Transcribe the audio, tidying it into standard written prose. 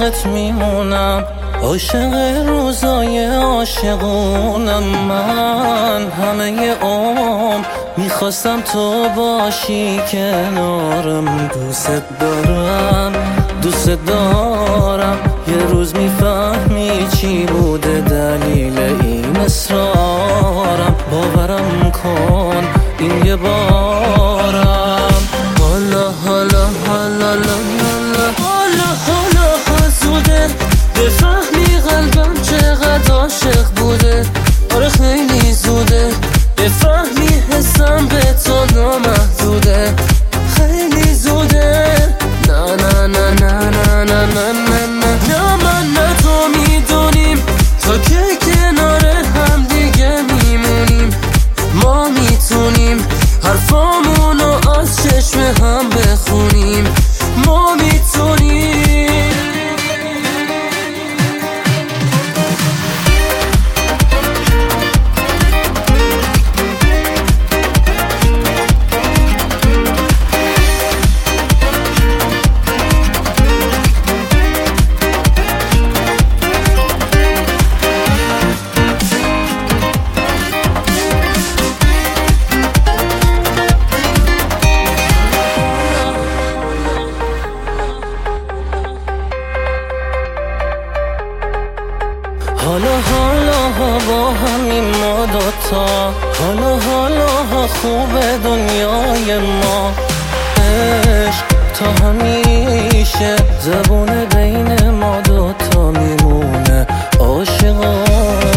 عاشقت میمونم، عاشق روزای عاشقونم. من همه عمر میخواستم تو باشی کنارم. دوست دارم دوست دارم، یه روز میفهمی چی بوده دلیل این اصرارم. باورم کن این یه بارم. حالا حالا حالا حالا حالا حالا زوده بفهمی قلبم چقدر عاشق بوده. آره خیلی زوده بفهمی حسم به تو نامحدوده. خیلی زوده. نه نه نه نه نه نه نه نه نه نه من نه تو میدونیم تا که کنار هم دیگه میمونیم. ما میتونیم حرفامونو از چشم هم بخونیم. ما میتونیم. حالا حالا با همین ما دوتا، حالا حالا خوب دنیای ما. عشق تا همیشه زبون بین ما دوتا میمونه. عاشقانه